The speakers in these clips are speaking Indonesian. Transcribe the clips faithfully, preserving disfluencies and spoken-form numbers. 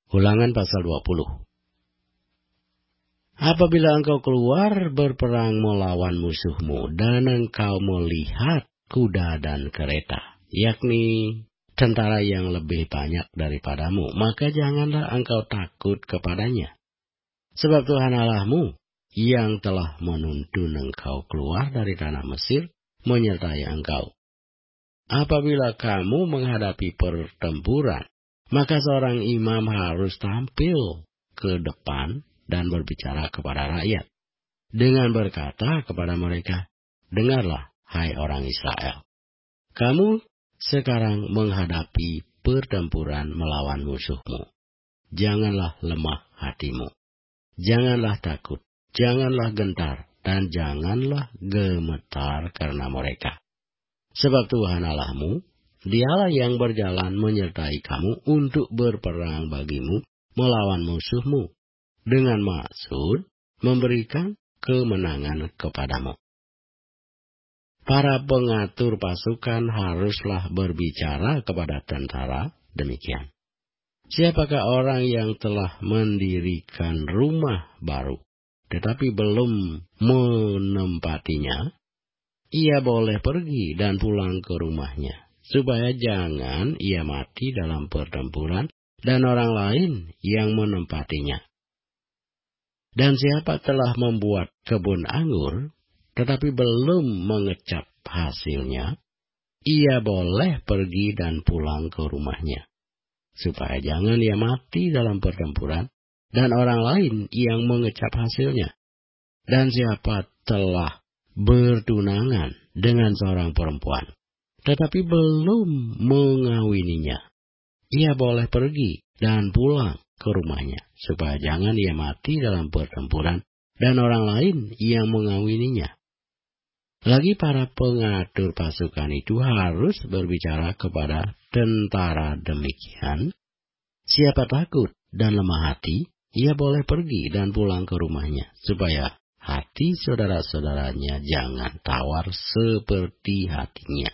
Ulangan pasal dua puluh. Apabila engkau keluar berperang melawan musuhmu, dan engkau melihat kuda dan kereta, yakni tentara yang lebih banyak daripadamu, maka janganlah engkau takut kepadanya. Sebab Tuhan Allahmu yang telah menuntun engkau keluar dari tanah Mesir menyertai engkau. Apabila kamu menghadapi pertempuran, maka seorang imam harus tampil ke depan dan berbicara kepada rakyat, dengan berkata kepada mereka, dengarlah, hai orang Israel. Kamu sekarang menghadapi pertempuran melawan musuhmu. Janganlah lemah hatimu. Janganlah takut. Janganlah gentar. Dan janganlah gemetar karena mereka. Sebab Tuhan Allahmu, Dialah yang berjalan menyertai kamu untuk berperang bagimu melawan musuhmu, dengan maksud memberikan kemenangan kepadamu. Para pengatur pasukan haruslah berbicara kepada tentara demikian. Siapakah orang yang telah mendirikan rumah baru, tetapi belum menempatinya, ia boleh pergi dan pulang ke rumahnya, supaya jangan ia mati dalam pertempuran dan orang lain yang menempatinya. Dan siapa telah membuat kebun anggur, tetapi belum mengecap hasilnya, ia boleh pergi dan pulang ke rumahnya, supaya jangan ia mati dalam pertempuran dan orang lain yang mengecap hasilnya. Dan siapa telah bertunangan dengan seorang perempuan, tetapi belum mengawininya, ia boleh pergi dan pulang ke rumahnya, supaya jangan ia mati dalam pertempuran dan orang lain yang mengawininya. Lagi para pengatur pasukan itu harus berbicara kepada tentara demikian. Siapa takut dan lemah hati, ia boleh pergi dan pulang ke rumahnya, supaya hati saudara-saudaranya jangan tawar seperti hatinya.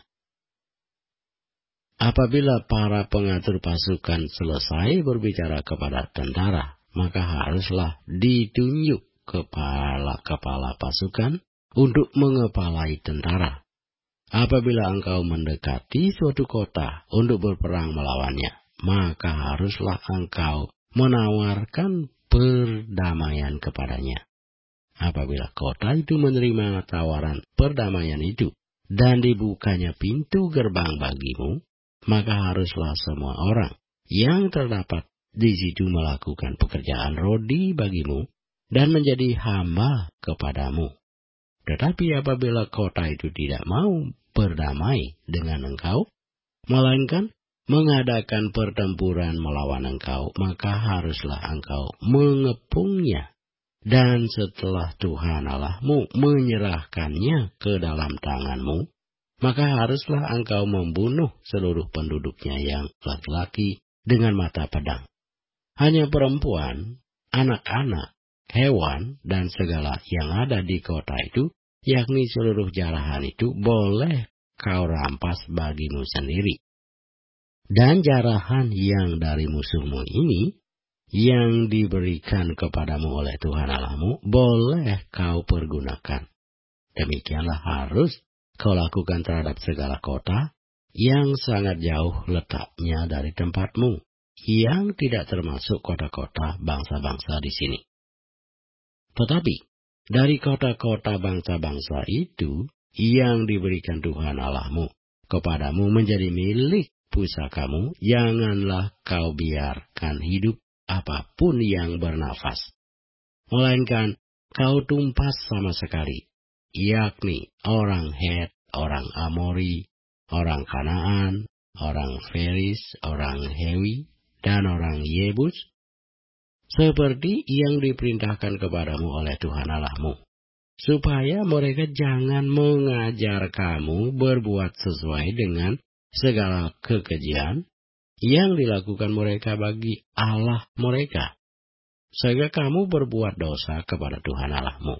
Apabila para pengatur pasukan selesai berbicara kepada tentara, maka haruslah ditunjuk kepala-kepala pasukan untuk mengepalai tentara. Apabila engkau mendekati suatu kota untuk berperang melawannya, maka haruslah engkau menawarkan perdamaian kepadanya. Apabila kota itu menerima tawaran perdamaian itu, dan dibukanya pintu gerbang bagimu, maka haruslah semua orang yang terdapat di situ melakukan pekerjaan rodi bagimu dan menjadi hamba kepadamu. Tetapi apabila kota itu tidak mau berdamai dengan engkau, melainkan mengadakan pertempuran melawan engkau, maka haruslah engkau mengepungnya. Dan setelah Tuhan Allahmu menyerahkannya ke dalam tanganmu, maka haruslah engkau membunuh seluruh penduduknya yang laki-laki dengan mata pedang. Hanya perempuan, anak-anak, hewan, dan segala yang ada di kota itu, yakni seluruh jarahan itu, boleh kau rampas bagimu sendiri. Dan jarahan yang dari musuhmu ini, yang diberikan kepadamu oleh Tuhan Allahmu, boleh kau pergunakan. Demikianlah harus kau lakukan terhadap segala kota yang sangat jauh letaknya dari tempatmu, yang tidak termasuk kota-kota bangsa-bangsa di sini. Tetapi dari kota-kota bangsa-bangsa itu yang diberikan Tuhan Allahmu kepadamu menjadi milik pusakamu, janganlah kau biarkan hidup apapun yang bernafas, melainkan kau tumpas sama sekali, yakni orang Het, orang Amori, orang Kanaan, orang Feris, orang Hewi, dan orang Yebus, seperti yang diperintahkan kepadamu oleh Tuhan Allahmu, supaya mereka jangan mengajar kamu berbuat sesuai dengan segala kekejian yang dilakukan mereka bagi Allah mereka, sehingga kamu berbuat dosa kepada Tuhan Allahmu.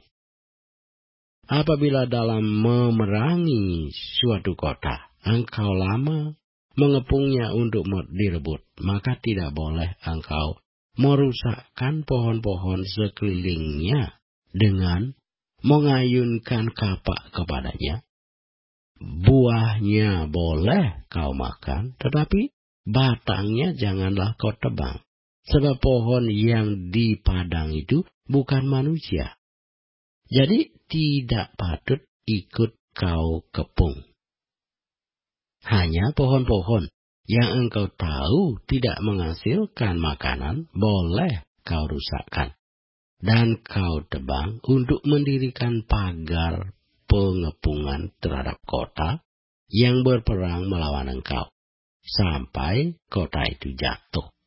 Apabila dalam memerangi suatu kota, engkau lama mengepungnya untuk direbut, maka tidak boleh engkau merusakkan pohon-pohon sekelilingnya dengan mengayunkan kapak kepadanya. Buahnya boleh kau makan, tetapi batangnya janganlah kau tebang. Sebab pohon yang di padang itu bukan manusia. Jadi tidak patut ikut kau kepung. Hanya pohon-pohon yang engkau tahu tidak menghasilkan makanan boleh kau rusakkan. Dan kau tebang untuk mendirikan pagar pengepungan terhadap kota yang berperang melawan engkau, sampai kota itu jatuh.